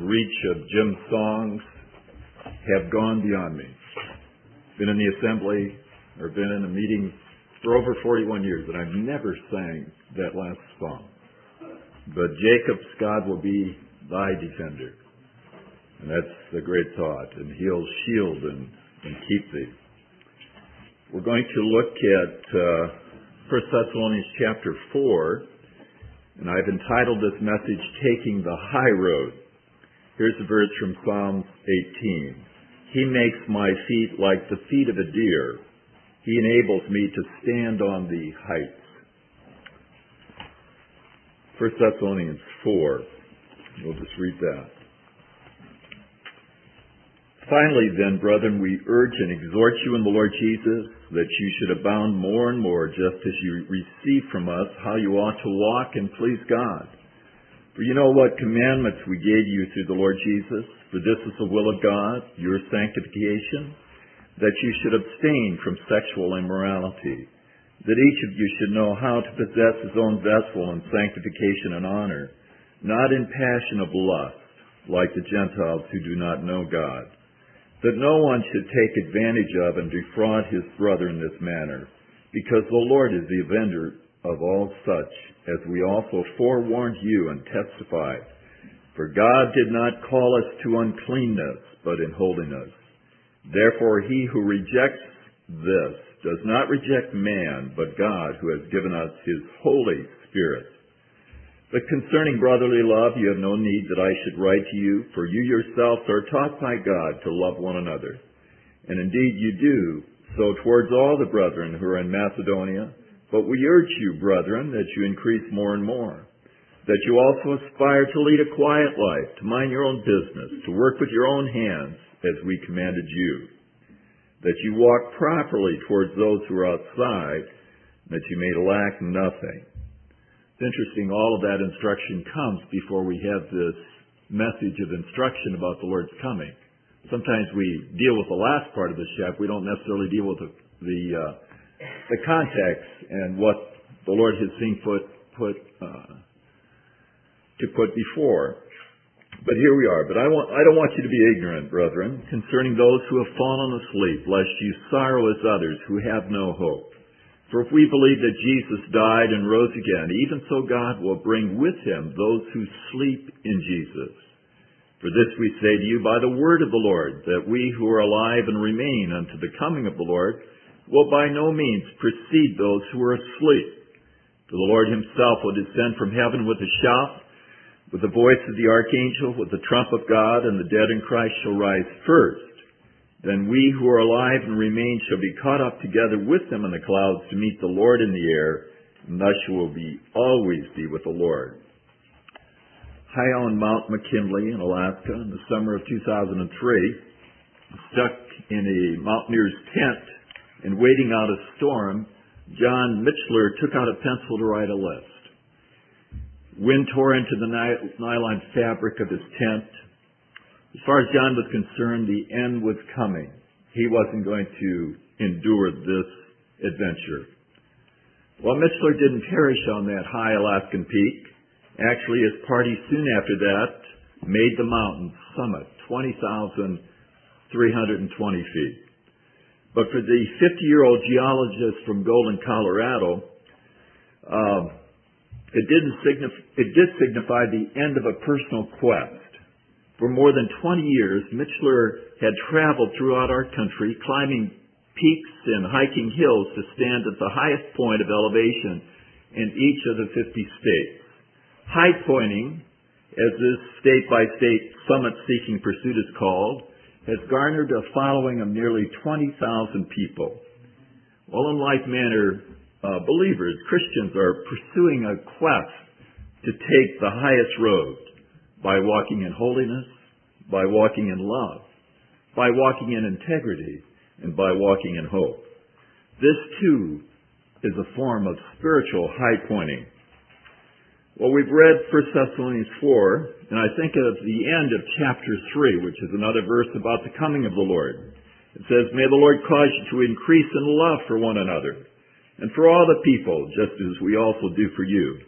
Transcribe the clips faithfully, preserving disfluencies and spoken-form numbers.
reach of Jim's songs have gone beyond me. Been in the assembly or been in a meeting for over forty-one years, and I've never sang that last song. But Jacob's God will be thy defender. And that's the great thought. And he'll shield and, and keep thee. We're going to look at uh, First Thessalonians chapter four. And I've entitled this message, Taking the High Road. Here's a verse from Psalm eighteen. He makes my feet like the feet of a deer. He enables me to stand on the heights. First Thessalonians four. We'll just read that. Finally, then, brethren, we urge and exhort you in the Lord Jesus that you should abound more and more, just as you receive from us how you ought to walk and please God. For you know what commandments we gave you through the Lord Jesus. For this is the will of God, your sanctification, that you should abstain from sexual immorality, that each of you should know how to possess his own vessel in sanctification and honor, not in passion of lust, like the Gentiles who do not know God, that no one should take advantage of and defraud his brother in this manner, because the Lord is the avenger of all such, as we also forewarned you and testified. For God did not call us to uncleanness, but in holiness. Therefore he who rejects this does not reject man, but God, who has given us his Holy Spirit. But concerning brotherly love, you have no need that I should write to you, for you yourselves are taught by God to love one another. And indeed you do so towards all the brethren who are in Macedonia. But we urge you, brethren, that you increase more and more, that you also aspire to lead a quiet life, to mind your own business, to work with your own hands, as we commanded you, that you walk properly towards those who are outside, that you may lack nothing. It's interesting, all of that instruction comes before we have this message of instruction about the Lord's coming. Sometimes we deal with the last part of the chapter. We don't necessarily deal with the the, uh, the context and what the Lord has seen put put uh, to put before. But here we are. But I want I don't want you to be ignorant, brethren, concerning those who have fallen asleep, lest you sorrow as others who have no hope. For if we believe that Jesus died and rose again, even so God will bring with him those who sleep in Jesus. For this we say to you by the word of the Lord, that we who are alive and remain unto the coming of the Lord will by no means precede those who are asleep. For the Lord himself will descend from heaven with a shout, with the voice of the archangel, with the trump of God, and the dead in Christ shall rise first. Then we who are alive and remain shall be caught up together with them in the clouds to meet the Lord in the air, and thus you will be always be with the Lord. High on Mount McKinley in Alaska in the summer of two thousand three, stuck in a mountaineer's tent and waiting out a storm, John Mitchler took out a pencil to write a list. Wind tore into the nylon fabric of his tent. As far as John was concerned, the end was coming. He wasn't going to endure this adventure. Well, Mitchler didn't perish on that high Alaskan peak. Actually, his party soon after that made the mountain summit, twenty thousand three hundred twenty feet. But for the fifty-year-old geologist from Golden, Colorado, um, It, didn't signif- it did signify the end of a personal quest. For more than twenty years, Mitchler had traveled throughout our country, climbing peaks and hiking hills to stand at the highest point of elevation in each of the fifty states. High pointing, as this state-by-state summit-seeking pursuit is called, has garnered a following of nearly twenty thousand people. Well, in like manner, Uh, believers, Christians, are pursuing a quest to take the highest road by walking in holiness, by walking in love, by walking in integrity, and by walking in hope. This, too, is a form of spiritual high pointing. Well, we've read First Thessalonians four, and I think of the end of chapter three, which is another verse about the coming of the Lord. It says, "May the Lord cause you to increase in love for one another, and for all the people, just as we also do for you,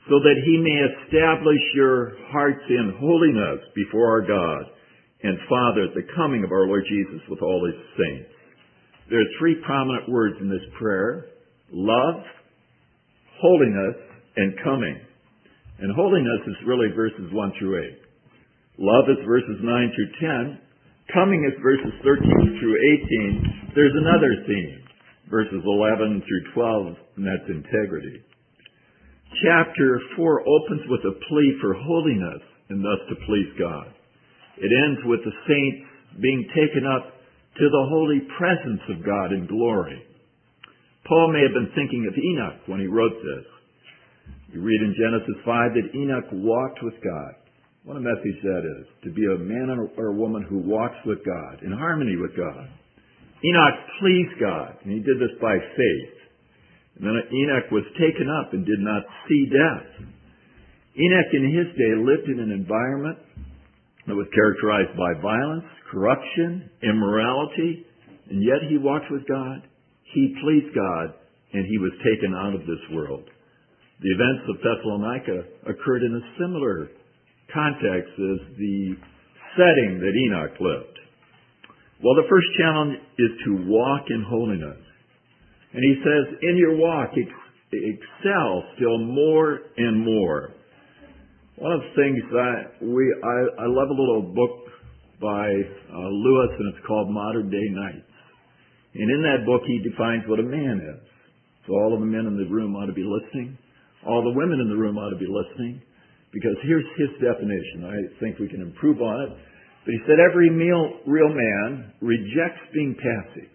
so that he may establish your hearts in holiness before our God and Father at the coming of our Lord Jesus with all his saints. There are three prominent words in this prayer: love, holiness, and coming. And holiness is really verses one through eight. Love is verses nine through ten. Coming is verses thirteen through eighteen. There's another theme, verses eleven through twelve, and that's integrity. Chapter four opens with a plea for holiness and thus to please God. It ends with the saints being taken up to the holy presence of God in glory. Paul may have been thinking of Enoch when he wrote this. You read in Genesis five that Enoch walked with God. What a message that is, to be a man or a woman who walks with God, in harmony with God. Enoch pleased God, and he did this by faith. And then Enoch was taken up and did not see death. Enoch in his day lived in an environment that was characterized by violence, corruption, immorality, and yet he walked with God. He pleased God, and he was taken out of this world. The events of Thessalonica occurred in a similar context as the setting that Enoch lived. Well, the first challenge is to walk in holiness. And he says, in your walk, ex- excel still more and more. One of the things I, we, I, I love a little book by uh, Lewis, and it's called Modern Day Knights. And in that book, he defines what a man is. So all of the men in the room ought to be listening. All the women in the room ought to be listening. Because here's his definition. I think we can improve on it. But he said, every real, real man rejects being passive.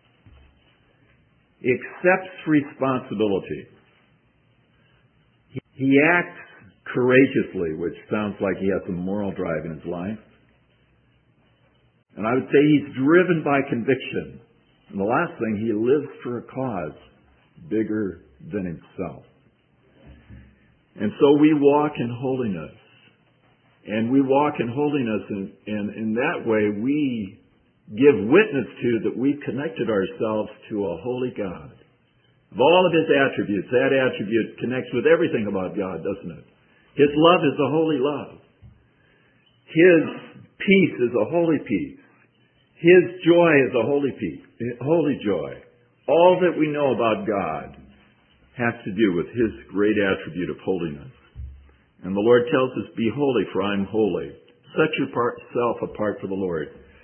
He accepts responsibility. He, he acts courageously, which sounds like he has some moral drive in his life. And I would say he's driven by conviction. And the last thing, he lives for a cause bigger than himself. And so we walk in holiness. And we walk in holiness, and, and in that way we give witness to that we've connected ourselves to a holy God. Of all of his attributes, that attribute connects with everything about God, doesn't it? His love is a holy love. His peace is a holy peace. His joy is a holy peace, holy joy. All that we know about God has to do with his great attribute of holiness. And the Lord tells us, be holy, for I am holy. Set yourself apart for the Lord.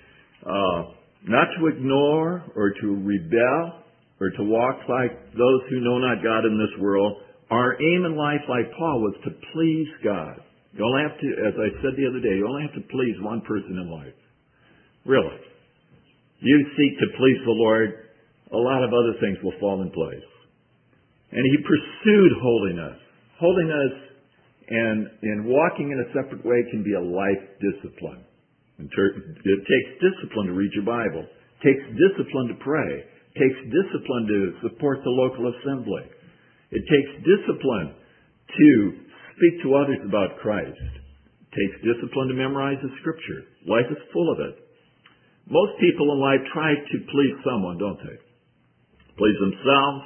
Uh, not to ignore or to rebel or to walk like those who know not God in this world. Our aim in life, like Paul, was to please God. You only have to, as I said the other day, you only have to please one person in life. Really. You seek to please the Lord, a lot of other things will fall in place. And he pursued holiness. Holiness and, and walking in a separate way can be a life discipline. It takes discipline to read your Bible. It takes discipline to pray. It takes discipline to support the local assembly. It takes discipline to speak to others about Christ. It takes discipline to memorize the Scripture. Life is full of it. Most people in life try to please someone, don't they? Please themselves.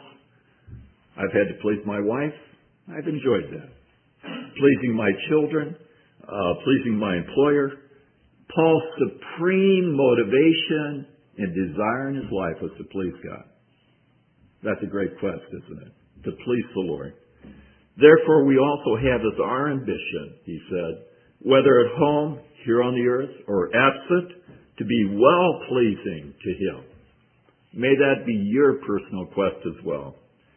I've had to please my wife. I've enjoyed that. Pleasing my children. Uh, pleasing my employer. Paul's supreme motivation and desire in his life was to please God. That's a great quest, isn't it? To please the Lord. Therefore, we also have as our ambition, he said, whether at home, here on the earth, or absent, to be well-pleasing to him. May that be your personal quest as well.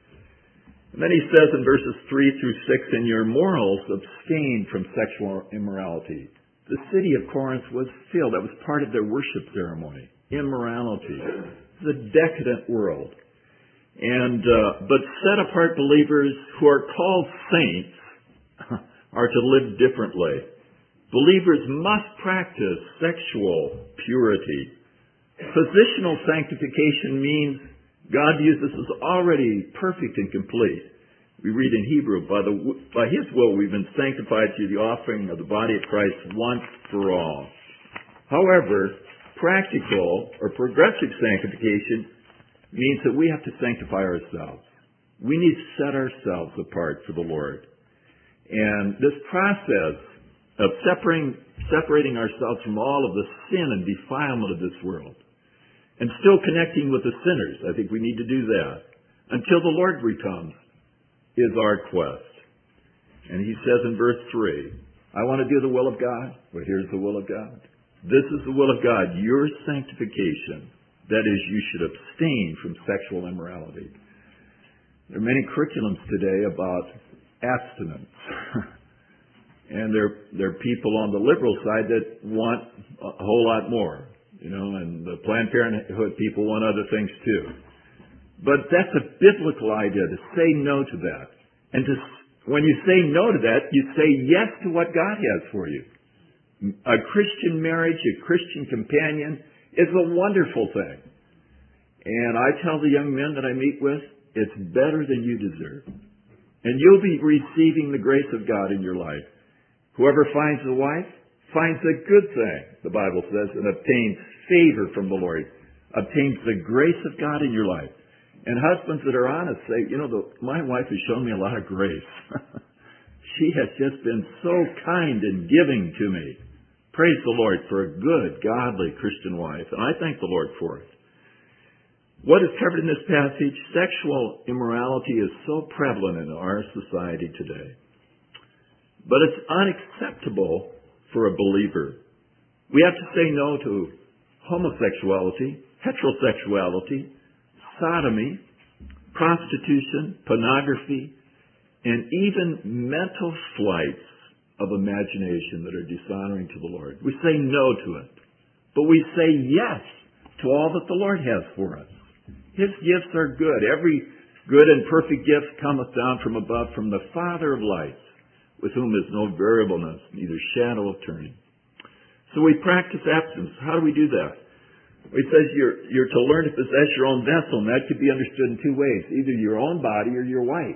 And then he says in verses three through six, in your morals, abstain from sexual immorality. The city of Corinth was filled. That was part of their worship ceremony. Immorality. The decadent world. And uh, but set-apart believers who are called saints are to live differently. Believers must practice sexual purity. Positional sanctification means God views us as already perfect and complete. We read in Hebrew, by, the, by his will we've been sanctified through the offering of the body of Christ once for all. However, practical or progressive sanctification means that we have to sanctify ourselves. We need to set ourselves apart for the Lord. And this process of separating, separating ourselves from all of the sin and defilement of this world, and still connecting with the sinners, I think we need to do that, until the Lord returns, is our quest. And he says in verse three, I want to do the will of God. Well, here's the will of God. This is the will of God, your sanctification. That is, you should abstain from sexual immorality. There are many curriculums today about abstinence. And there, there are people on the liberal side that want a whole lot more. You know, and the Planned Parenthood people want other things too. But that's a biblical idea, to say no to that. And to, when you say no to that, you say yes to what God has for you. A Christian marriage, a Christian companion is a wonderful thing. And I tell the young men that I meet with, it's better than you deserve. And you'll be receiving the grace of God in your life. Whoever finds a wife finds a good thing, the Bible says, and obtains favor from the Lord, obtains the grace of God in your life. And husbands that are honest say, you know, the, my wife has shown me a lot of grace. She has just been so kind and giving to me. Praise the Lord for a good, godly Christian wife. And I thank the Lord for it. What is covered in this passage? Sexual immorality is so prevalent in our society today. But it's unacceptable for a believer. We have to say no to homosexuality, heterosexuality, sodomy, prostitution, pornography, and even mental flights of imagination that are dishonoring to the Lord. We say no to it. But we say yes to all that the Lord has for us. His gifts are good. Every good and perfect gift cometh down from above, from the Father of lights, with whom is no variableness, neither shadow of turning. So we practice abstinence. How do we do that? It says you're, you're to learn to possess your own vessel, and that could be understood in two ways, either your own body or your wife.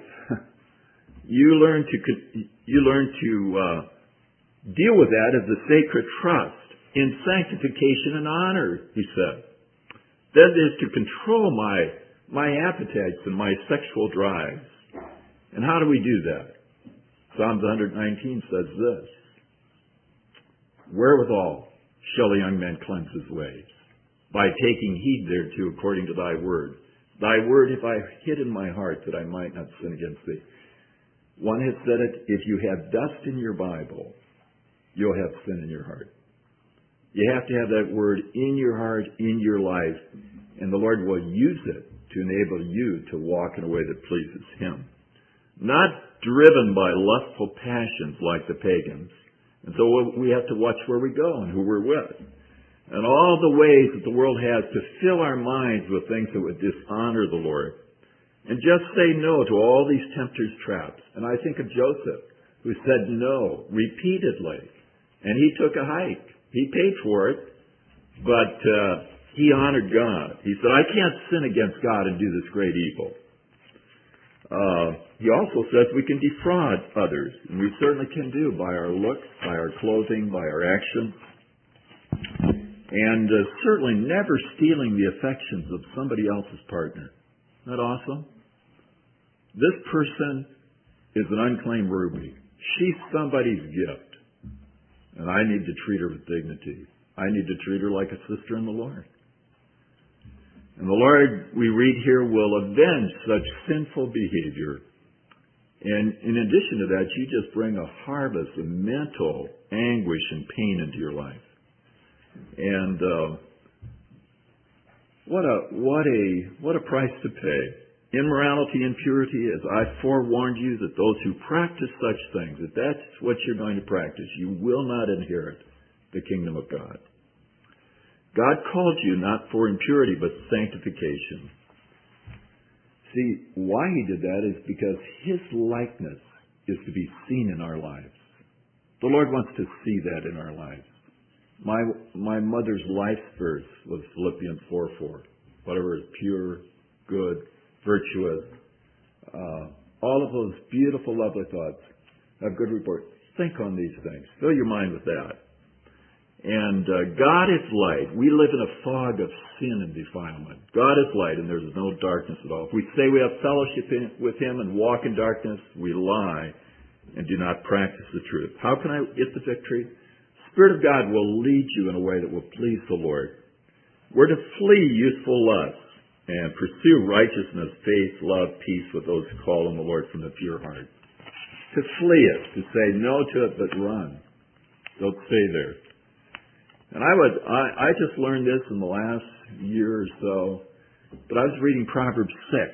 you learn to you learn to uh, deal with that as a sacred trust in sanctification and honor, he said. That is to control my my appetites and my sexual drives. And how do we do that? Psalms one nineteen says this, wherewithal shall a young man cleanse his ways? By taking heed thereto according to thy word. Thy word have I hid in my heart that I might not sin against thee. One has said it, if you have dust in your Bible, you'll have sin in your heart. You have to have that word in your heart, in your life, and the Lord will use it to enable you to walk in a way that pleases Him. Not driven by lustful passions like the pagans. And so we have to watch where we go and who we're with. And all the ways that the world has to fill our minds with things that would dishonor the Lord. And just say no to all these tempters' traps. And I think of Joseph, who said no repeatedly. And he took a hike. He paid for it, but uh, he honored God. He said, I can't sin against God and do this great evil. Uh, he also says we can defraud others. And we certainly can do by our looks, by our clothing, by our actions. And uh, certainly never stealing the affections of somebody else's partner. Isn't that awesome? This person is an unclaimed ruby. She's somebody's gift. And I need to treat her with dignity. I need to treat her like a sister in the Lord. And the Lord, we read here, will avenge such sinful behavior. And in addition to that, you just bring a harvest of mental anguish and pain into your life. And uh, what a what a what a price to pay. Immorality and purity, as I forewarned you, that those who practice such things, if that's what you're going to practice, you will not inherit the kingdom of God. God called you not for impurity, but sanctification. See, why He did that is because His likeness is to be seen in our lives. The Lord wants to see that in our lives. My my mother's life verse was Philippians four four. Whatever is pure, good, virtuous, uh, all of those beautiful, lovely thoughts, have good report. Think on these things. Fill your mind with that. And uh, God is light. We live in a fog of sin and defilement. God is light, and there's no darkness at all. If we say we have fellowship in, with Him and walk in darkness, we lie and do not practice the truth. How can I get the victory? The Spirit of God will lead you in a way that will please the Lord. We're to flee youthful lusts and pursue righteousness, faith, love, peace with those who call on the Lord from the pure heart. To flee it, to say no to it, but run. Don't stay there. And I would, I, I just learned this in the last year or so, but I was reading Proverbs six.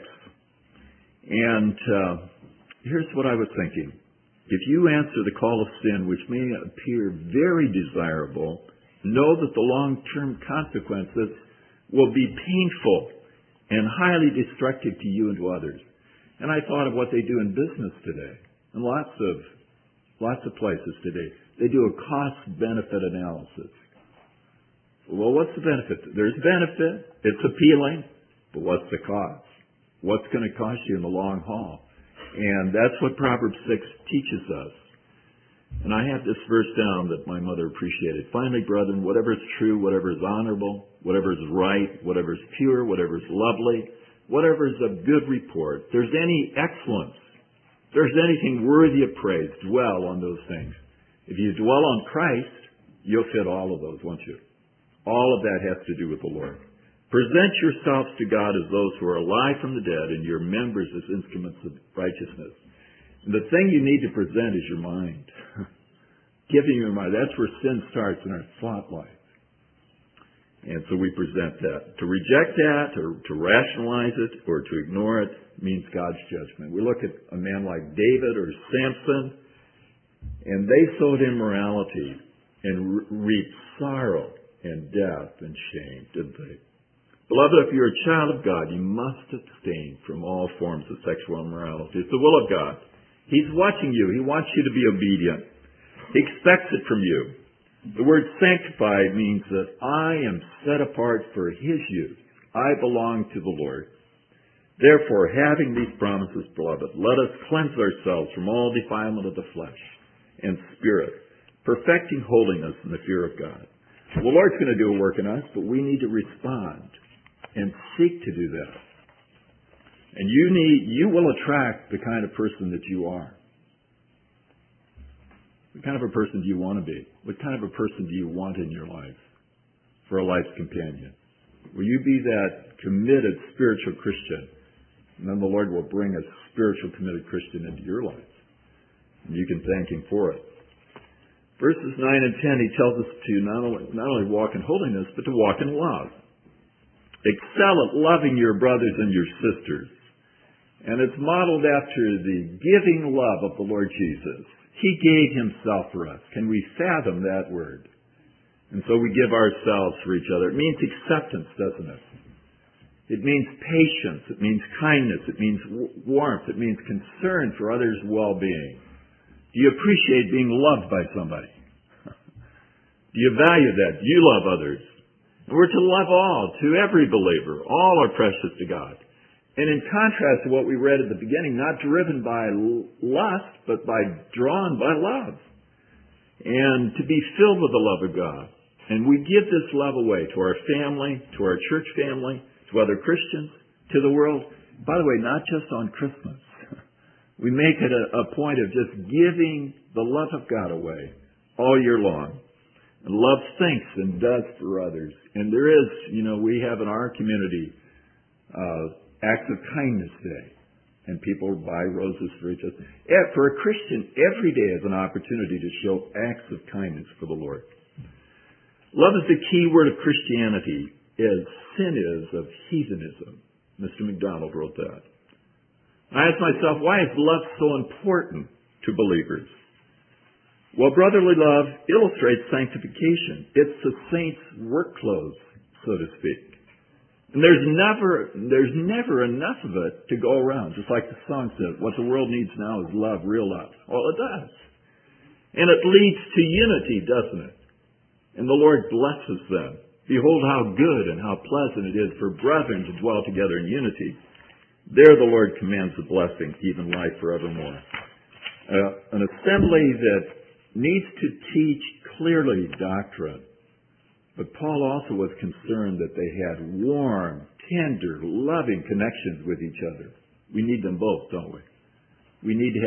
And uh, here's what I was thinking. If you answer the call of sin, which may appear very desirable, know that the long-term consequences will be painful and highly destructive to you and to others. And I thought of what they do in business today, and lots of lots of places today. They do a cost-benefit analysis. Well, what's the benefit? There's benefit. It's appealing. But what's the cost? What's going to cost you in the long haul? And that's what Proverbs six teaches us. And I have this verse down that my mother appreciated. Finally, brethren, whatever is true, whatever is honorable, whatever is right, whatever is pure, whatever is lovely, whatever is of good report, if there's any excellence, if there's anything worthy of praise, dwell on those things. If you dwell on Christ, you'll fit all of those, won't you? All of that has to do with the Lord. Present yourselves to God as those who are alive from the dead and your members as instruments of righteousness. And the thing you need to present is your mind. Giving your mind. That's where sin starts in our thought life. And so we present that. To reject that or to rationalize it or to ignore it means God's judgment. We look at a man like David or Samson, and they sowed immorality and reaped sorrow and death and shame, didn't they? Beloved, if you're a child of God, you must abstain from all forms of sexual immorality. It's the will of God. He's watching you. He wants you to be obedient. He expects it from you. The word sanctified means that I am set apart for His use. I belong to the Lord. Therefore, having these promises, beloved, let us cleanse ourselves from all defilement of the flesh and spirit, perfecting holiness in the fear of God. The Lord's going to do a work in us, but we need to respond and seek to do that. And you need, you will attract the kind of person that you are. What kind of a person do you want to be? What kind of a person do you want in your life for a life's companion? Will you be that committed spiritual Christian? And then the Lord will bring a spiritual committed Christian into your life. And you can thank Him for it. Verses nine and ten, he tells us to not only, not only walk in holiness, but to walk in love. Excel at loving your brothers and your sisters. And it's modeled after the giving love of the Lord Jesus. He gave Himself for us. Can we fathom that word? And so we give ourselves for each other. It means acceptance, doesn't it? It means patience. It means kindness. It means warmth. It means concern for others' well-being. Do you appreciate being loved by somebody? Do you value that? Do you love others? And we're to love all, to every believer. All are precious to God. And in contrast to what we read at the beginning, not driven by lust, but by drawn by love. And to be filled with the love of God. And we give this love away to our family, to our church family, to other Christians, to the world. By the way, not just on Christmas. We make it a, a point of just giving the love of God away all year long. And love thinks and does for others. And there is, you know, we have in our community uh, Acts of Kindness Day. And people buy roses for each other. For a Christian, every day is an opportunity to show acts of kindness for the Lord. Love is the key word of Christianity, as sin is of heathenism. Mister McDonald wrote that. I ask myself, why is love so important to believers? Well, brotherly love illustrates sanctification. It's the saint's work clothes, so to speak. And there's never, there's never enough of it to go around. Just like the song says, what the world needs now is love, real love. Well, it does. And it leads to unity, doesn't it? And the Lord blesses them. Behold how good and how pleasant it is for brethren to dwell together in unity. There the Lord commands a blessing, even life forevermore. Uh, an assembly that needs to teach clearly doctrine. But Paul also was concerned that they had warm, tender, loving connections with each other. We need them both, don't we? We need to have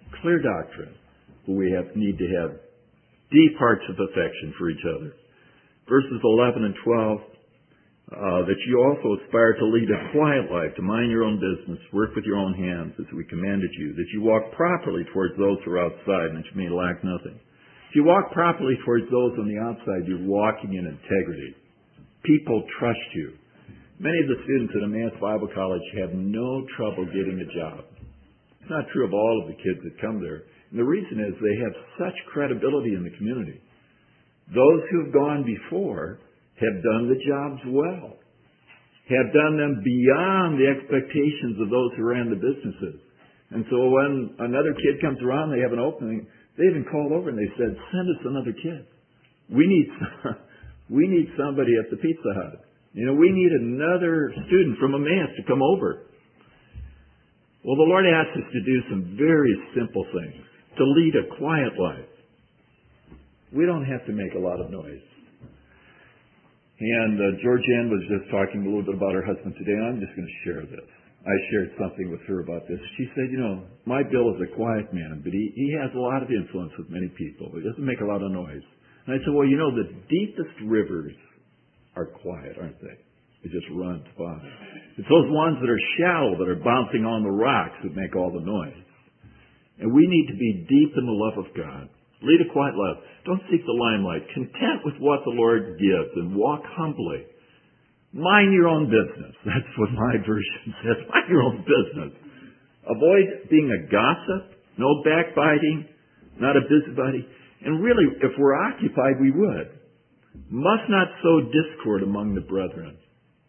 clear doctrine, but we have, need to have deep hearts of affection for each other. Verses eleven and twelve, uh, that you also aspire to lead a quiet life, to mind your own business, work with your own hands as we commanded you, that you walk properly towards those who are outside, and that you may lack nothing. If you walk properly towards those on the outside, you're walking in integrity. People trust you. Many of the students at Emmaus Bible College have no trouble getting a job. It's not true of all of the kids that come there. And the reason is they have such credibility in the community. Those who've gone before have done the jobs well, have done them beyond the expectations of those who ran the businesses. And so when another kid comes around, they have an opening, they even called over and they said, send us another kid. We need, we need somebody at the Pizza Hut. You know, we need another student from Emmaus to come over. Well, the Lord asks us to do some very simple things, to lead a quiet life. We don't have to make a lot of noise. And uh, Georgianne was just talking a little bit about her husband today, and I'm just going to share this. I shared something with her about this. She said, you know, my Bill is a quiet man, but he, he has a lot of influence with many people. He doesn't make a lot of noise. And I said, well, you know, the deepest rivers are quiet, aren't they? It just runs by. It's those ones that are shallow, that are bouncing on the rocks, that make all the noise. And we need to be deep in the love of God. Lead a quiet life. Don't seek the limelight. Content with what the Lord gives and walk humbly. Mind your own business. That's what my version says. Mind your own business. Avoid being a gossip. No backbiting. Not a busybody. And really, if we're occupied, we would. Must not sow discord among the brethren.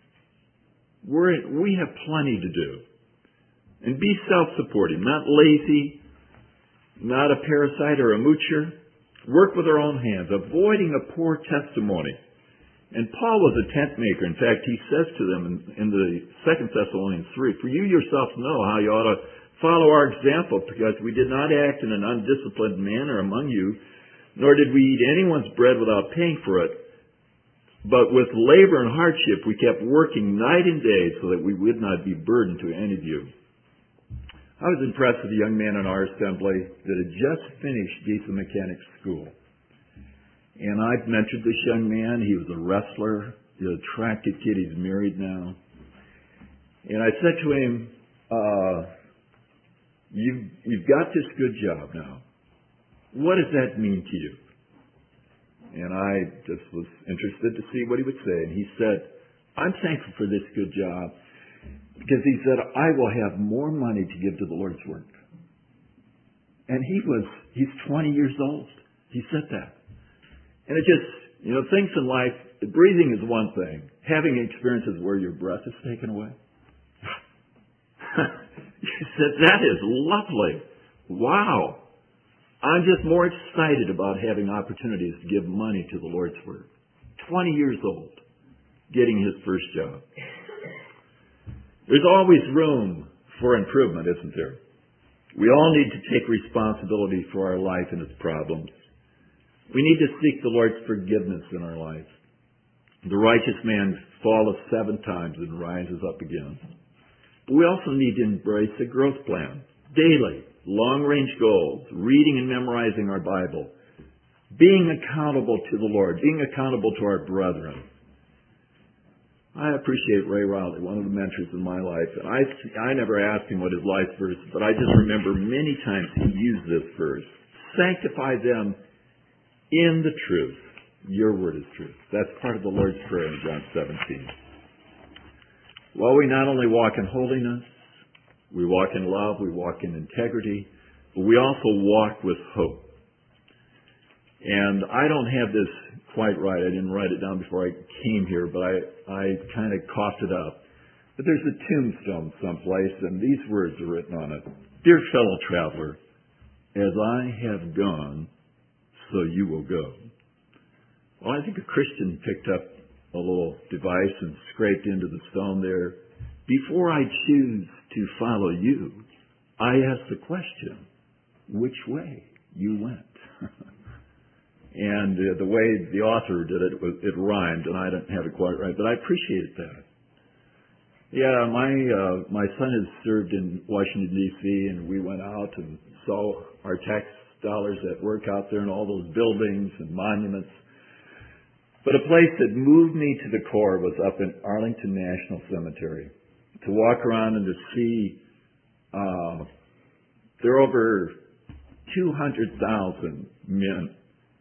We're, we have plenty to do. And be self-supporting, not lazy, not a parasite or a moocher. Work with our own hands, avoiding a poor testimony. And Paul was a tent maker. In fact, he says to them in, in the Second Thessalonians three, for you yourselves know how you ought to follow our example, because we did not act in an undisciplined manner among you, nor did we eat anyone's bread without paying for it. But with labor and hardship, we kept working night and day so that we would not be burdened to any of you. I was impressed with a young man in our assembly that had just finished diesel mechanics school. And I've mentored this young man. He was a wrestler. He's an attractive kid. He's married now. And I said to him, uh, you've, you've got this good job now. What does that mean to you? And I just was interested to see what he would say. And he said, I'm thankful for this good job, because he said, I will have more money to give to the Lord's work. And he was, he's twenty years old. He said that. And it just, you know, things in life, breathing is one thing. Having experiences where your breath is taken away. He said, that is lovely. Wow. I'm just more excited about having opportunities to give money to the Lord's work. twenty years old, getting his first job. There's always room for improvement, isn't there? We all need to take responsibility for our life and its problems. We need to seek the Lord's forgiveness in our life. The righteous man falleth seven times and rises up again. But we also need to embrace a growth plan. Daily, long-range goals, reading and memorizing our Bible, being accountable to the Lord, being accountable to our brethren. I appreciate Ray Riley, one of the mentors in my life. And I, I never asked him what his life verse, but I just remember many times he used this verse. Sanctify them in the truth. Your word is truth. That's part of the Lord's Prayer in John seventeen. Well, we not only walk in holiness, we walk in love, we walk in integrity, but we also walk with hope. And I don't have this quite right. I didn't write it down before I came here, but I, I kind of coughed it up. But there's a tombstone someplace, and these words are written on it. Dear fellow traveler, as I have gone, so you will go. Well, I think a Christian picked up a little device and scraped into the stone there. Before I choose to follow you, I ask the question, which way you went? And uh, the way the author did it, it, was, it rhymed, and I didn't have it quite right, but I appreciated that. Yeah, my uh, my son has served in Washington, D C, and we went out and saw our tax dollars at work out there and all those buildings and monuments. But a place that moved me to the core was up in Arlington National Cemetery. To walk around and to see, uh, there are over two hundred thousand men.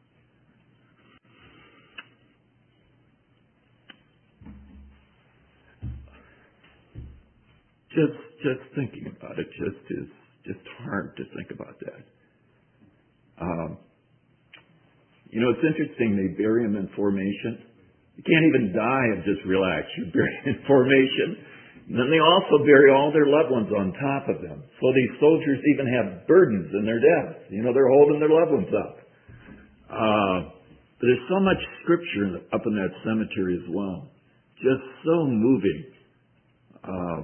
Just, just thinking about it just is just hard to think about that. Um, you know, it's interesting. They bury them in formation. You can't even die of just relax. You bury them in formation. And then they also bury all their loved ones on top of them. So these soldiers even have burdens in their deaths. You know, they're holding their loved ones up. Uh, but there's so much scripture up in that cemetery as well. Just so moving. Um,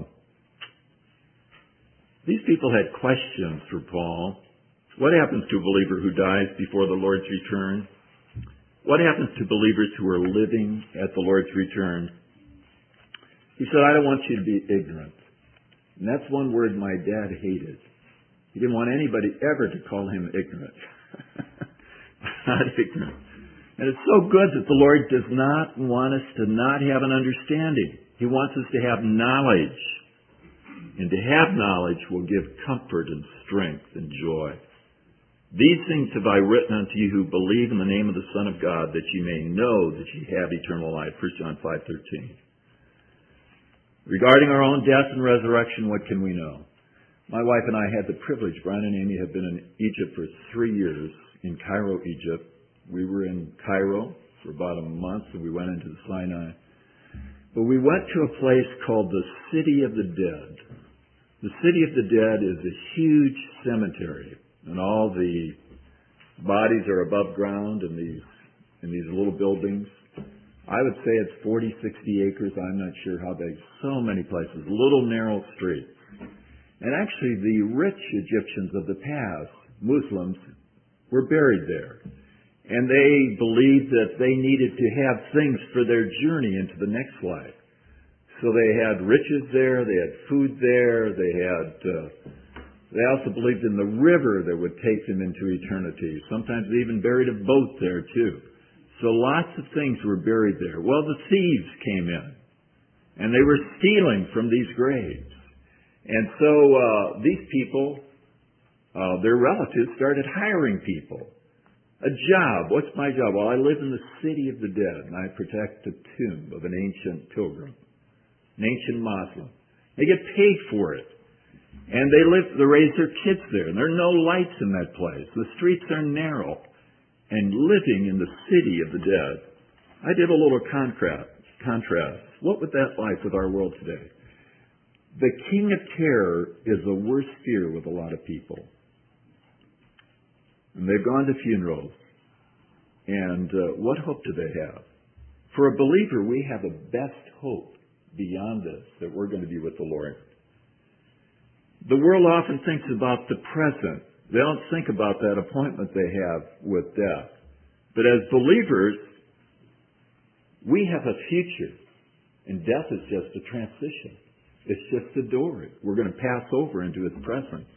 these people had questions for Paul. What happens to a believer who dies before the Lord's return? What happens to believers who are living at the Lord's return? He said, I don't want you to be ignorant. And that's one word my dad hated. He didn't want anybody ever to call him ignorant. Not ignorant. And it's so good that the Lord does not want us to not have an understanding. He wants us to have knowledge. And to have knowledge will give comfort and strength and joy. These things have I written unto you who believe in the name of the Son of God, that ye may know that ye have eternal life. First John five thirteen. Regarding our own death and resurrection, what can we know? My wife and I had the privilege, Brian and Amy have been in Egypt for three years, in Cairo, Egypt. We were in Cairo for about a month, and we went into the Sinai. But we went to a place called the City of the Dead. The City of the Dead is a huge cemetery, and all the bodies are above ground in these in these little buildings. I would say it's forty, sixty acres. I'm not sure how big. So many places. Little narrow streets. And actually the rich Egyptians of the past, Muslims, were buried there. And they believed that they needed to have things for their journey into the next life. So they had riches there. They had food there. They had... Uh, they also believed in the river that would take them into eternity. Sometimes they even buried a boat there too. So lots of things were buried there. Well, the thieves came in, and they were stealing from these graves. And so uh, these people, uh, their relatives, started hiring people. A job. What's my job? Well, I live in the City of the Dead, and I protect the tomb of an ancient pilgrim, an ancient Muslim. They get paid for it. And they live, they raise their kids there, and there are no lights in that place. The streets are narrow. And living in the City of the Dead. I did a little contrast. contrast. What would that like with our world today? The king of terror is the worst fear with a lot of people. And they've gone to funerals. And uh, what hope do they have? For a believer, we have a best hope beyond this, that we're going to be with the Lord. The world often thinks about the present. They don't think about that appointment they have with death. But as believers, we have a future. And death is just a transition. It's just a door. We're going to pass over into His presence.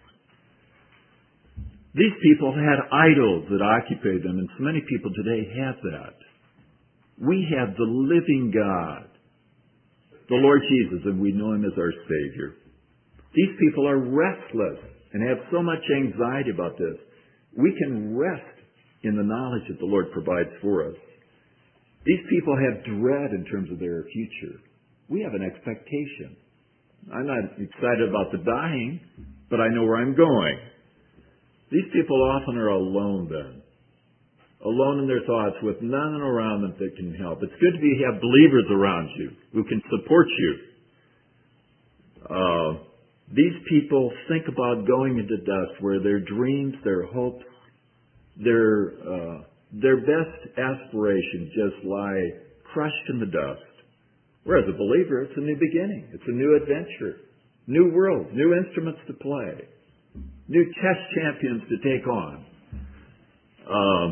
These people had idols that occupied them, and so many people today have that. We have the living God, the Lord Jesus, and we know Him as our Savior. These people are restless and have so much anxiety about this. We can rest in the knowledge that the Lord provides for us. These people have dread in terms of their future. We have an expectation. I'm not excited about the dying, but I know where I'm going. These people often are alone then. Alone in their thoughts with none around them that can help. It's good to be, have believers around you who can support you. Uh, These people think about going into dust, where their dreams, their hopes, their uh, their best aspirations just lie crushed in the dust. Whereas a believer, it's a new beginning. It's a new adventure. New world. New instruments to play. New chess champions to take on. Uh,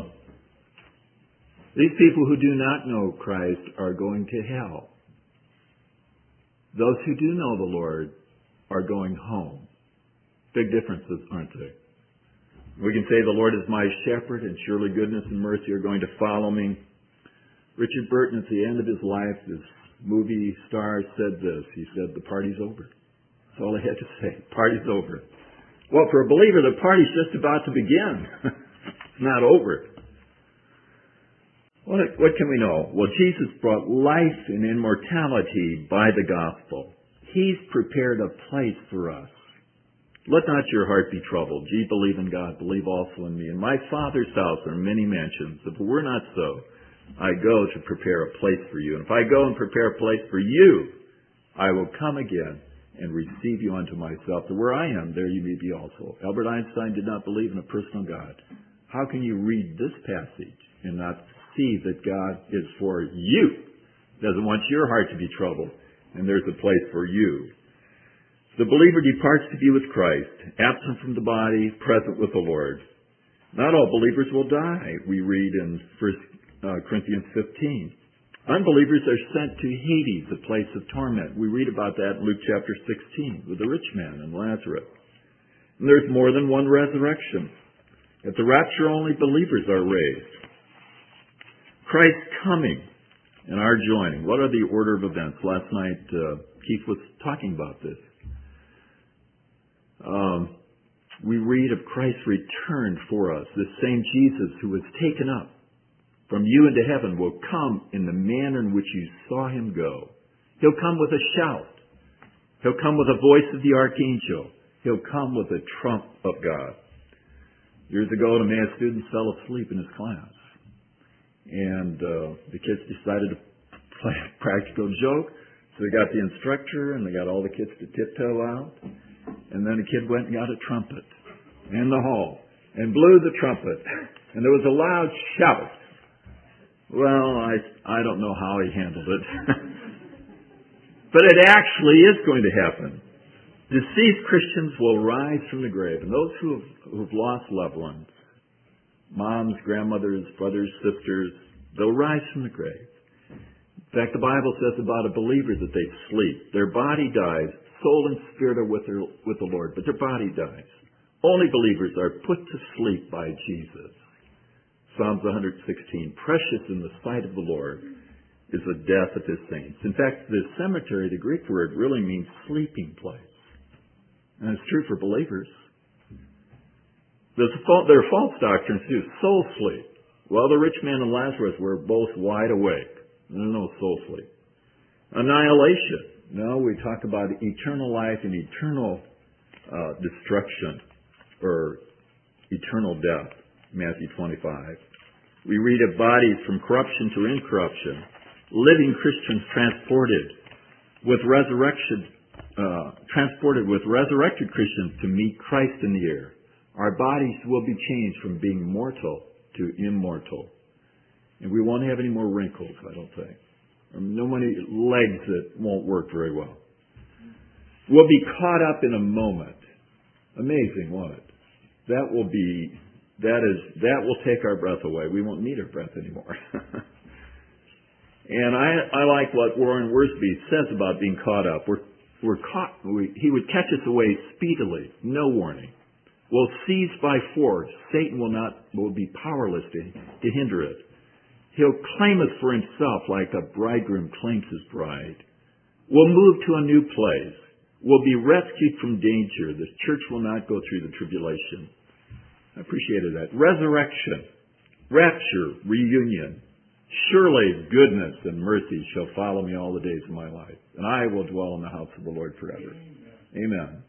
these people who do not know Christ are going to hell. Those who do know the Lord are going home. Big differences, aren't they? We can say the Lord is my shepherd and surely goodness and mercy are going to follow me. Richard Burton, at the end of his life, this movie star, said this. He said, the party's over. That's all he had to say. Party's over. Well, for a believer, the party's just about to begin. It's not over. What, what can we know? Well, Jesus brought life and immortality by the gospel. He's prepared a place for us. Let not your heart be troubled. Ye believe in God, believe also in me. In my Father's house are many mansions. If it were not so, I go to prepare a place for you. And if I go and prepare a place for you, I will come again and receive you unto myself. To where I am, there you may be also. Albert Einstein did not believe in a personal God. How can you read this passage and not see that God is for you? Doesn't want your heart to be troubled. And there's a place for you. The believer departs to be with Christ, absent from the body, present with the Lord. Not all believers will die, we read in First Corinthians fifteen. Unbelievers are sent to Hades, a place of torment. We read about that in Luke chapter sixteen with the rich man and Lazarus. And there's more than one resurrection. At the rapture, only believers are raised. Christ's coming and our joining. What are the order of events? Last night, uh, Keith was talking about this. Um, we read of Christ's return for us. This same Jesus who was taken up from you into heaven will come in the manner in which you saw him go. He'll come with a shout. He'll come with the voice of the archangel. He'll come with the trump of God. Years ago, a man student fell asleep in his class. And uh, the kids decided to play a practical joke. So they got the instructor and they got all the kids to tiptoe out. And then a kid went and got a trumpet in the hall and blew the trumpet. And there was a loud shout. Well, I, I don't know how he handled it. But it actually is going to happen. Deceased Christians will rise from the grave. And those who have, who've lost loved ones, moms, grandmothers, brothers, sisters, they'll rise from the grave. In fact, the Bible says about a believer that they sleep. Their body dies. Soul and spirit are with, their, with the Lord, but their body dies. Only believers are put to sleep by Jesus. Psalms one sixteen, precious in the sight of the Lord is the death of his saints. In fact, the cemetery, the Greek word, really means sleeping place. And it's true for believers. There's, there are false doctrines too. Soul sleep. Well, the rich man and Lazarus were both wide awake. There's no soul sleep. Annihilation. No, we talk about eternal life and eternal uh, destruction or eternal death. Matthew twenty-five. We read of bodies from corruption to incorruption. Living Christians transported with resurrection, uh, transported with resurrected Christians to meet Christ in the air. Our bodies will be changed from being mortal to immortal. And we won't have any more wrinkles, I don't think. No many legs that won't work very well. We'll be caught up in a moment. Amazing, won't it? That will be, that is, that will take our breath away. We won't need our breath anymore. And I, I like what Warren Wiersbe says about being caught up. We're, we're caught, we, he would catch us away speedily, no warning. We'll seize by force. Satan will not, will be powerless to, to hinder it. He'll claim us for himself like a bridegroom claims his bride. We'll move to a new place. We'll be rescued from danger. The church will not go through the tribulation. I appreciated that. Resurrection, rapture, reunion. Surely goodness and mercy shall follow me all the days of my life, and I will dwell in the house of the Lord forever. Amen. Amen.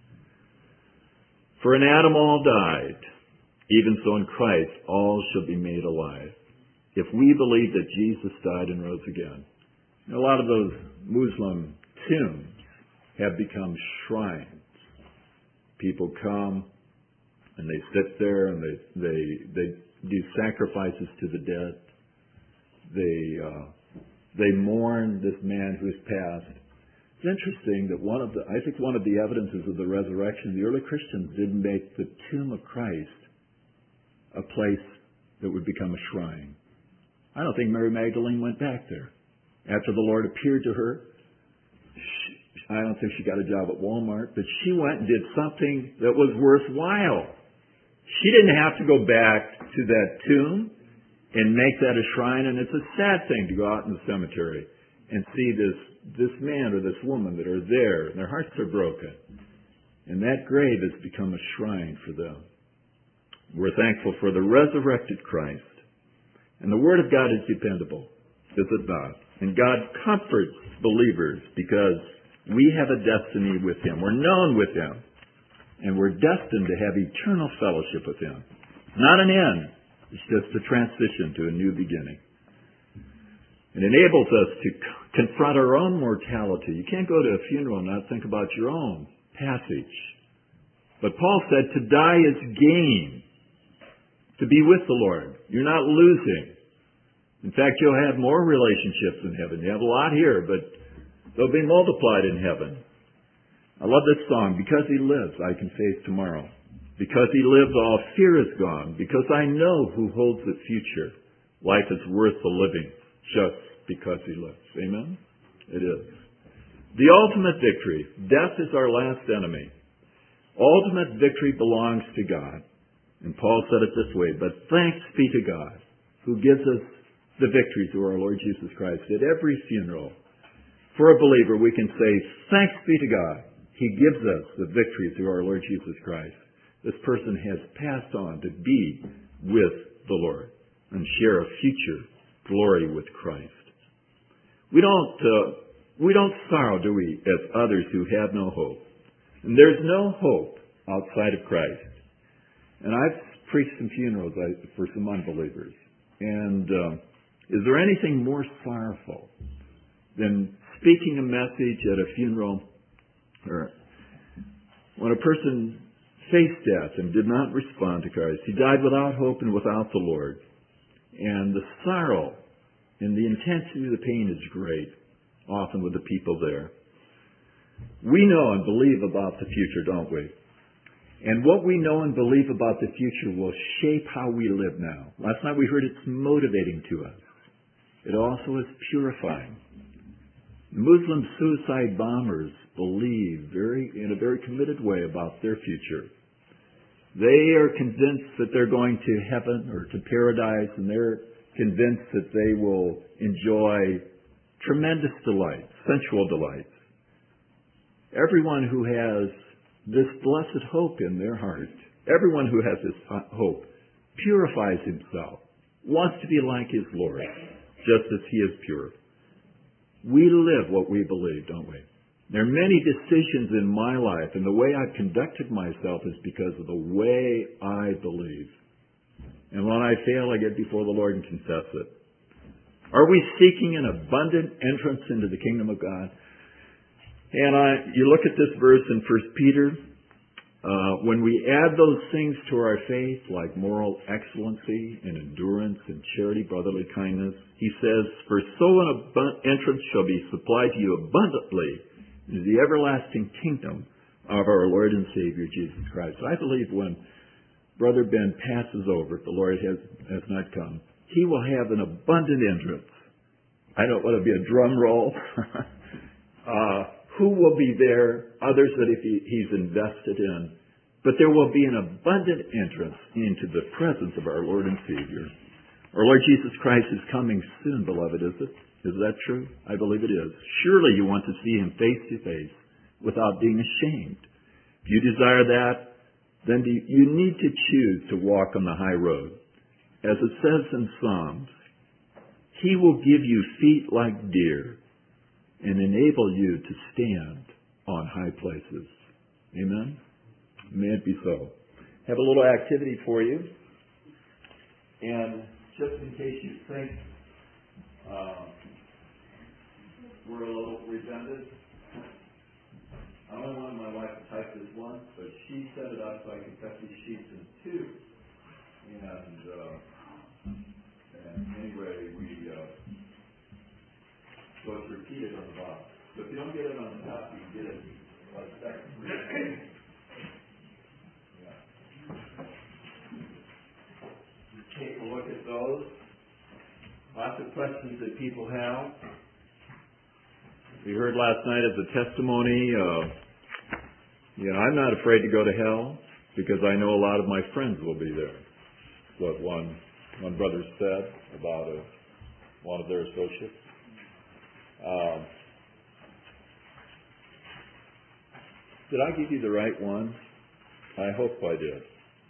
For in Adam all died, even so in Christ all shall be made alive. If we believe that Jesus died and rose again. A lot of those Muslim tombs have become shrines. People come and they sit there and they they they do sacrifices to the dead. They uh, they mourn this man who has passed. It's interesting that one of the I think one of the evidences of the resurrection, the early Christians didn't make the tomb of Christ a place that would become a shrine. I don't think Mary Magdalene went back there. After the Lord appeared to her, I don't think she got a job at Walmart, but she went and did something that was worthwhile. She didn't have to go back to that tomb and make that a shrine, and it's a sad thing to go out in the cemetery and see this, this man or this woman that are there, and their hearts are broken. And that grave has become a shrine for them. We're thankful for the resurrected Christ. And the Word of God is dependable, is it not? And God comforts believers because we have a destiny with Him. We're known with Him. And we're destined to have eternal fellowship with Him. Not an end. It's just a transition to a new beginning. It enables us to confront our own mortality. You can't go to a funeral and not think about your own passage. But Paul said to die is gain. To be with the Lord. You're not losing. In fact, you'll have more relationships in heaven. You have a lot here, but they'll be multiplied in heaven. I love this song. Because He lives, I can face tomorrow. Because He lives, all fear is gone. Because I know who holds the future. Life is worth the living just because He lives. Amen? It is. The ultimate victory. Death is our last enemy. Ultimate victory belongs to God. And Paul said it this way, but thanks be to God who gives us the victory through our Lord Jesus Christ. At every funeral, for a believer, we can say, thanks be to God. He gives us the victory through our Lord Jesus Christ. This person has passed on to be with the Lord and share a future glory with Christ. We don't, uh, we don't sorrow, do we, as others who have no hope. And there's no hope outside of Christ. And I've preached some funerals for some unbelievers. And uh, is there anything more sorrowful than speaking a message at a funeral or when a person faced death and did not respond to Christ? He died without hope and without the Lord. And the sorrow and the intensity of the pain is great, often with the people there. We know and believe about the future, don't we? And what we know and believe about the future will shape how we live now. Last night we heard it's motivating to us. It also is purifying. Muslim suicide bombers believe very, in a very committed way about their future. They are convinced that they're going to heaven or to paradise, and they're convinced that they will enjoy tremendous delights, sensual delights. Everyone who has this blessed hope in their heart, everyone who has this hope purifies himself, wants to be like his Lord, just as He is pure. We live what we believe, don't we? There are many decisions in my life, and the way I've conducted myself is because of the way I believe. And when I fail, I get before the Lord and confess it. Are we seeking an abundant entrance into the kingdom of God? And I, you look at this verse in First Peter, uh, when we add those things to our faith, like moral excellency and endurance and charity, brotherly kindness, he says, for so an abundant entrance shall be supplied to you abundantly into the everlasting kingdom of our Lord and Savior Jesus Christ. So I believe when Brother Ben passes over, if the Lord has, has not come, he will have an abundant entrance. I don't want to be a drum roll. uh, Who will be there? Others that if he, he's invested in. But there will be an abundant entrance into the presence of our Lord and Savior. Our Lord Jesus Christ is coming soon, beloved, is it? Is that true? I believe it is. Surely you want to see Him face to face without being ashamed. If you desire that, then you need to choose to walk on the high road. As it says in Psalms, He will give you feet like deer and enable you to stand on high places. Amen? May it be so. Have a little activity for you. And just in case you think uh, we're a little redundant, I only wanted my wife to type this once, but she set it up so I could cut these sheets in two. And, uh, and anyway, we... Uh, So it's repeated on the bottom. So if you don't get it on the top, you can get it on the second. Yeah. Take a look at those. Lots of questions that people have. we heard last night as a testimony, uh, you know, I'm not afraid to go to hell because I know a lot of my friends will be there. That's what one, one brother said about a, one of their associates. Uh, did I give you the right one? I hope I did.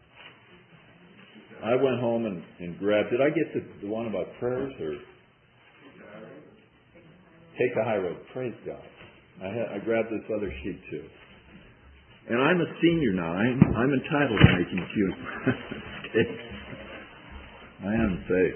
I went home and, and grabbed, did I get the, the one about prayers or? Take the high road. Praise God. I, ha- I grabbed this other sheet too. And I'm a senior now. I'm, I'm entitled to making a few mistakes. I am safe.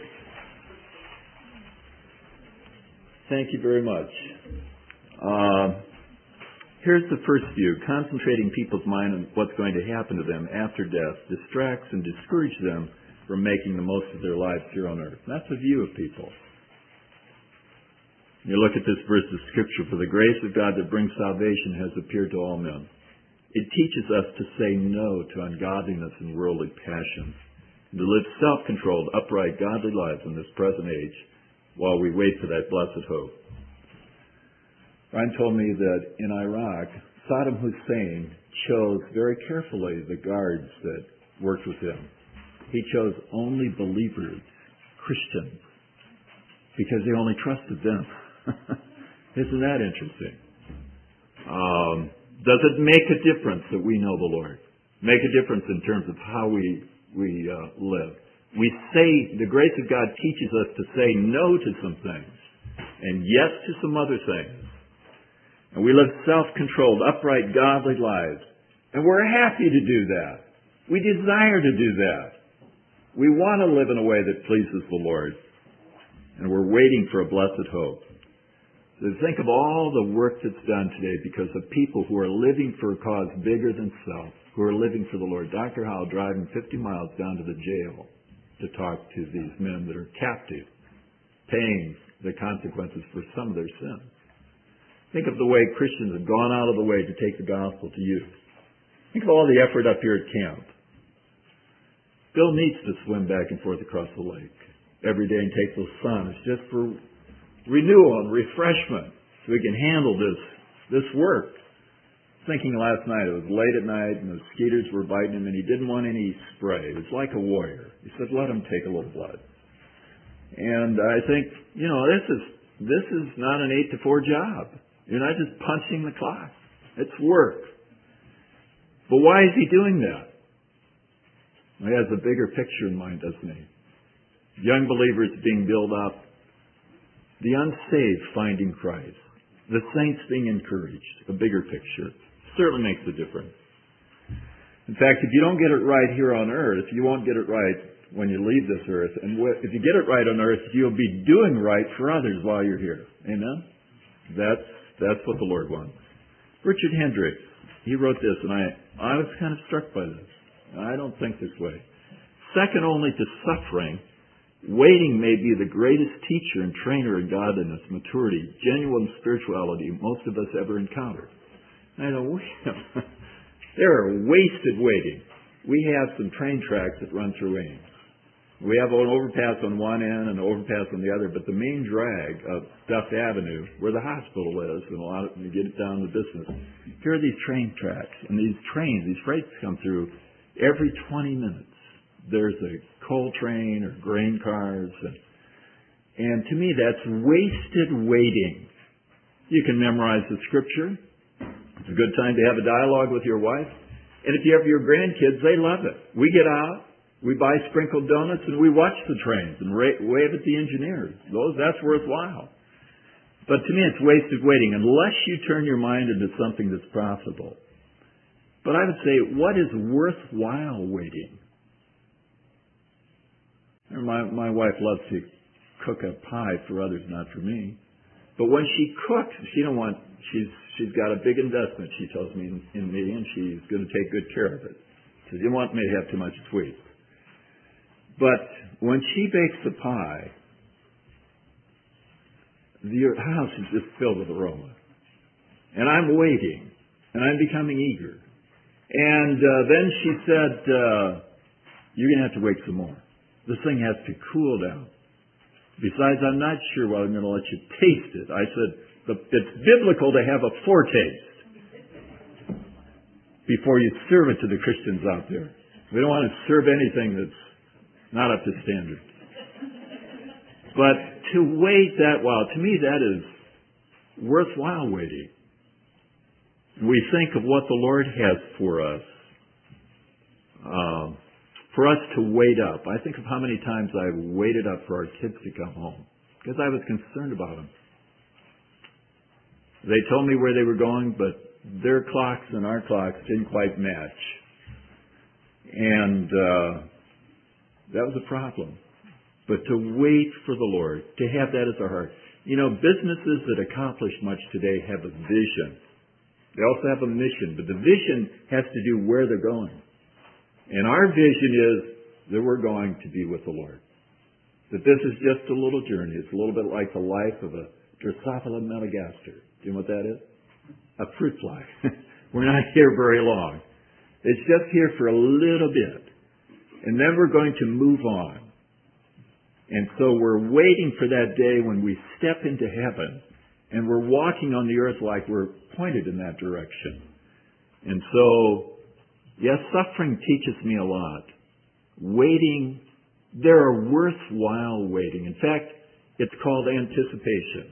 Thank you very much. Uh, here's the first view. Concentrating people's mind on what's going to happen to them after death distracts and discourages them from making the most of their lives here on earth. That's a view of people. You look at this verse of Scripture, for the grace of God that brings salvation has appeared to all men. It teaches us to say no to ungodliness and worldly passions, and to live self-controlled, upright, godly lives in this present age while we wait for that blessed hope. Ryan told me that in Iraq, Saddam Hussein chose very carefully the guards that worked with him. He chose only believers, Christians, because he only trusted them. Isn't that interesting? Um, does it make a difference that we know the Lord? Make a difference in terms of how we we uh, live. We say the grace of God teaches us to say no to some things and yes to some other things. And we live self-controlled, upright, godly lives. And we're happy to do that. We desire to do that. We want to live in a way that pleases the Lord. And we're waiting for a blessed hope. So think of all the work that's done today because of people who are living for a cause bigger than self, who are living for the Lord. Doctor Howell driving fifty miles down to the jail to talk to these men that are captive, paying the consequences for some of their sins. Think of the way Christians have gone out of the way to take the gospel to you. Think of all the effort up here at camp. Bill needs to swim back and forth across the lake every day and take those suns just for renewal and refreshment so we can handle this this work. Thinking last night, it was late at night and the mosquitoes were biting him and he didn't want any spray. It was like a warrior. He said, let him take a little blood. And I think, you know, this is this is not an eight to four job. You're not just punching the clock. It's work. But why is he doing that? He has a bigger picture in mind, doesn't he? Young believers being built up. The unsaved finding Christ. The saints being encouraged. A bigger picture. Certainly makes a difference. In fact, if you don't get it right here on earth, you won't get it right when you leave this earth. And if you get it right on earth, you'll be doing right for others while you're here. Amen? That's that's what the Lord wants. Richard Hendricks, he wrote this, and I, I was kind of struck by this. I don't think this way. Second only to suffering, waiting may be the greatest teacher and trainer in godliness, maturity, genuine spirituality most of us ever encountered. I know, there are wasted waiting. We have some train tracks that run through Ames. We have an overpass on one end and an overpass on the other, but the main drag of Duff Avenue, where the hospital is, and a lot of you get it down to business, here are these train tracks, and these trains, these freights come through every twenty minutes. There's a coal train or grain cars. And, and to me, that's wasted waiting. You can memorize the Scripture. It's a good time to have a dialogue with your wife. And if you have your grandkids, they love it. We get out, we buy sprinkled donuts, and we watch the trains and ra- wave at the engineers. Those, that's worthwhile. But to me, it's wasted waiting unless you turn your mind into something that's profitable. But I would say, what is worthwhile waiting? My my wife loves to cook a pie for others, not for me. But when she cooks, she don't want. She's she's got a big investment. She tells me in, in me, and she's going to take good care of it. She doesn't want me to have too much sweets. But when she bakes the pie, the house is just filled with aroma, and I'm waiting, and I'm becoming eager. And uh, then she said, uh, "You're going to have to wait some more. This thing has to cool down. Besides, I'm not sure whether I'm going to let you taste it." I said, The, it's biblical to have a foretaste before you serve it to the Christians out there. We don't want to serve anything that's not up to standard. But to wait that while, to me that is worthwhile waiting. We think of what the Lord has for us. Uh, for us to wait up. I think of how many times I've waited up for our kids to come home because I was concerned about them. They told me where they were going, but their clocks and our clocks didn't quite match. And uh, that was a problem. But to wait for the Lord, to have that as our heart. You know, businesses that accomplish much today have a vision. They also have a mission, but the vision has to do where they're going. And our vision is that we're going to be with the Lord. That this is just a little journey. It's a little bit like the life of a Drosophila melanogaster. Do you know what that is? A fruit fly. We're not here very long. It's just here for a little bit. And then we're going to move on. And so we're waiting for that day when we step into heaven and we're walking on the earth like we're pointed in that direction. And so, yes, suffering teaches me a lot. Waiting, there are worthwhile waiting. In fact, it's called anticipation.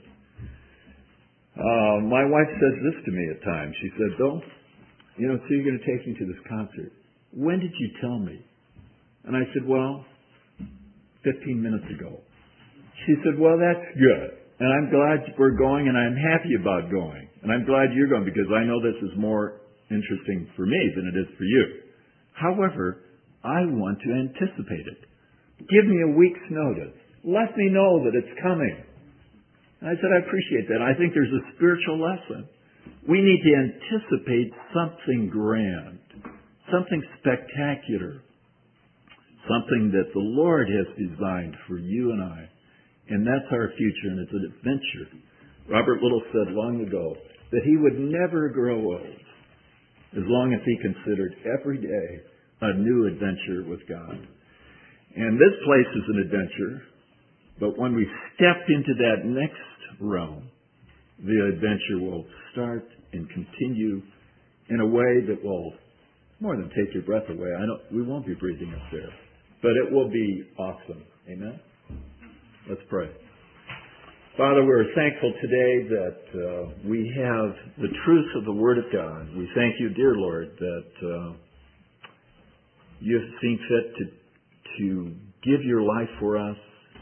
Uh, my wife says this to me at times. She said, Bill, you know, so you're going to take me to this concert. When did you tell me? And I said, well, fifteen minutes ago. She said, well, that's good. And I'm glad we're going and I'm happy about going. And I'm glad you're going because I know this is more interesting for me than it is for you. However, I want to anticipate it. Give me a week's notice. Let me know that it's coming. And I said, I appreciate that. I think there's a spiritual lesson. We need to anticipate something grand, something spectacular, something that the Lord has designed for you and I. And that's our future, and it's an adventure. Robert Little said long ago that he would never grow old as long as he considered every day a new adventure with God. And this place is an adventure, but when we step into that next realm, the adventure will start and continue in a way that will more than take your breath away. I don't, we won't be breathing up there, but it will be awesome. Amen? Let's pray. Father, we're thankful today that uh, we have the truth of the Word of God. We thank you, dear Lord, that uh, you have seen fit to, to give your life for us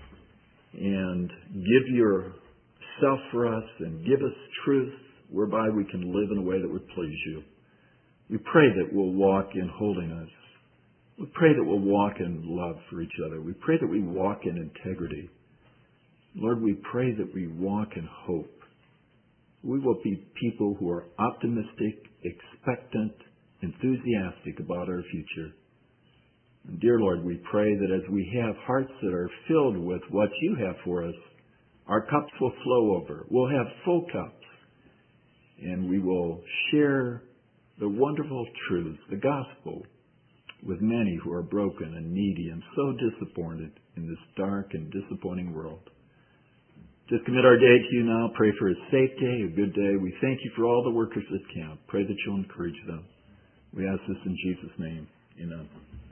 and give yourself for us and give us truth whereby we can live in a way that would please you. We pray that we'll walk in holiness. We pray that we'll walk in love for each other. We pray that we walk in integrity. Lord, we pray that we walk in hope. We will be people who are optimistic, expectant, enthusiastic about our future. And dear Lord, we pray that as we have hearts that are filled with what you have for us, our cups will flow over. We'll have full cups. And we will share the wonderful truths, the gospel, with many who are broken and needy and so disappointed in this dark and disappointing world. Just commit our day to you now. Pray for a safe day, a good day. We thank you for all the workers at camp. Pray that you'll encourage them. We ask this in Jesus' name. Amen.